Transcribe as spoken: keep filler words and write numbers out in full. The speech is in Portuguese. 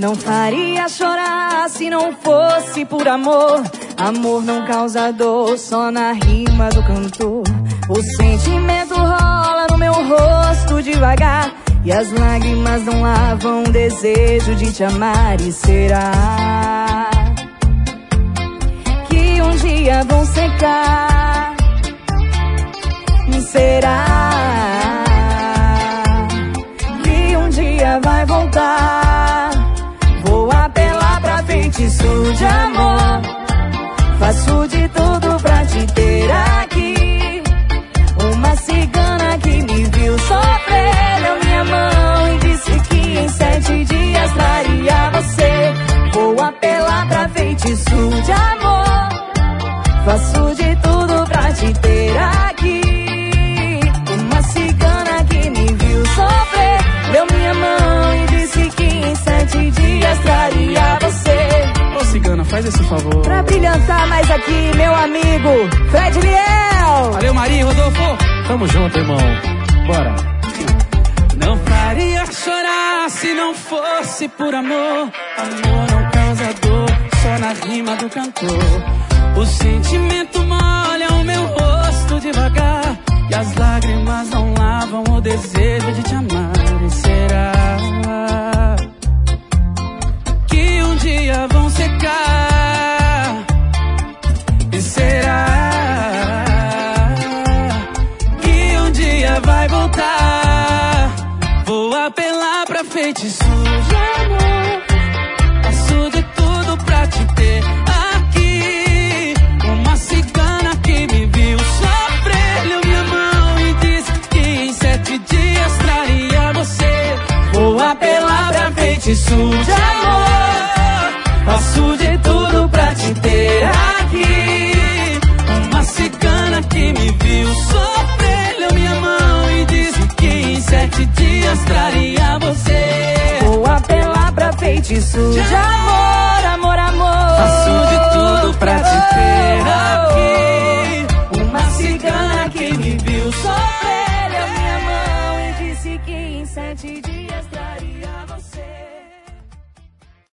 Não faria chorar se não fosse por amor. Amor não causa dor, só na rima do cantor. O sentimento rola no meu rosto devagar, e as lágrimas não lavam o desejo de te amar. E será que um dia vão secar? Será que um dia vai voltar? Vou apelar pra feitiço de amor. Faço de tudo pra te ter aqui. Uma cigana que me viu sofrer deu minha mão e disse que em sete dias traria você. Vou apelar pra feitiço de amor. Faço de tudo pra te ter aqui. Uma cigana que me viu sofrer deu minha mão e disse que em sete dias traria você. Ô cigana, faz esse favor. Pra brilhantar mais aqui, meu amigo Fred Liel. Valeu, Maria, Rodolfo. Tamo junto, irmão. Bora. Não faria chorar se não fosse por amor. Amor não causa dor, só na rima do cantor. O sentimento molha o meu rosto devagar, e as lágrimas não lavam o desejo de te amar. E será que um dia vão secar? E será que um dia vai voltar? Vou apelar pra feitiço de amor. Faço de tudo pra te ter aqui. Uma cigana que me viu sofrer deu minha mão e disse que em sete dias traria você. Vou apelar pra feitiço de amor. Faço de tudo pra te ter aqui. Uma cigana que me viu sofrer deu minha mão e disse que em sete dias traria você. Vou apelar pra feitiço de amor.